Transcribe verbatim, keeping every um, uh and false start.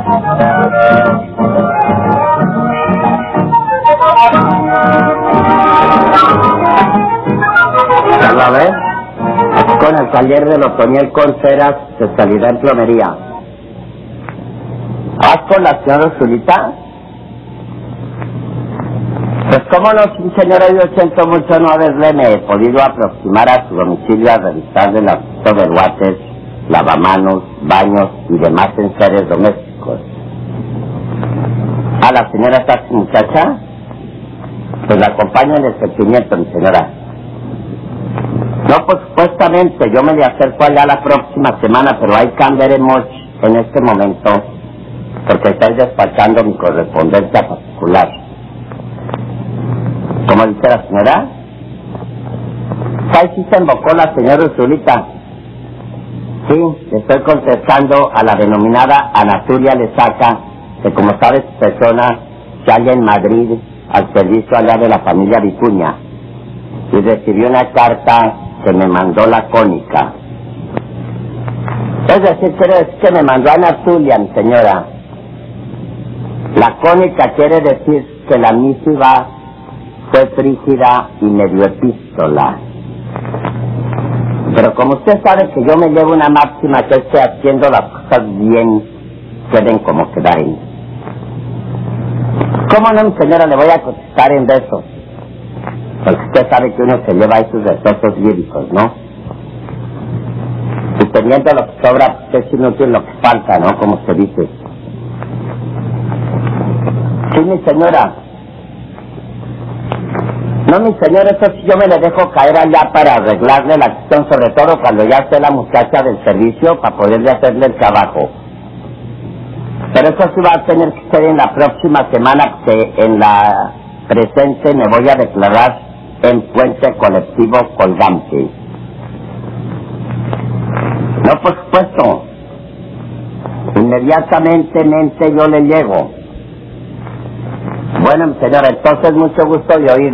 ¿La ves? Con el taller del Otoniel Contreras, especialidad en plomería. ¿Vas con la señora Zulita? Pues cómo no, sí, señora, yo siento mucho no haberle me he podido aproximar a su domicilio a revisarle el asunto del water, lavamanos, baños y demás enseres domésticos. ¿A la señora taxi muchacha? Pues la acompaño en el sentimiento, mi señora. No, pues supuestamente yo me le acerco allá la próxima semana, pero hay cambiaremos en este momento, porque estoy despachando mi correspondencia particular. ¿Cómo dice la señora? Ahí sí se invocó la señora Urzulita. Sí, le estoy contestando a la denominada Anaturia Lesaca, que como sabe su persona se halla en Madrid al servicio allá de la familia Vicuña, y recibió una carta que me mandó la Cónica. Es decir, quiere decir que me mandó a Anaturia, mi señora. La Cónica quiere decir que la misiva fue frígida y medio epístola. Pero como usted sabe que yo me llevo una máxima que es que haciendo las cosas bien, queden como quedaren. ¿Cómo no, mi señora? Le voy a contestar en besos. Porque usted sabe que uno se lleva esos deseos líricos, ¿no? Y teniendo lo que sobra, pues es inútil lo que falta, ¿no? Como se dice. Sí, mi señora. No, mi señora, eso sí yo me le dejo caer allá para arreglarle la cuestión, sobre todo cuando ya esté la muchacha del servicio, para poderle hacerle el trabajo. Pero eso sí va a tener que ser en la próxima semana, porque en la presente me voy a declarar en puente colectivo colgante. No, por supuesto. Inmediatamente mente yo le llego. Bueno, señora, entonces mucho gusto de oír.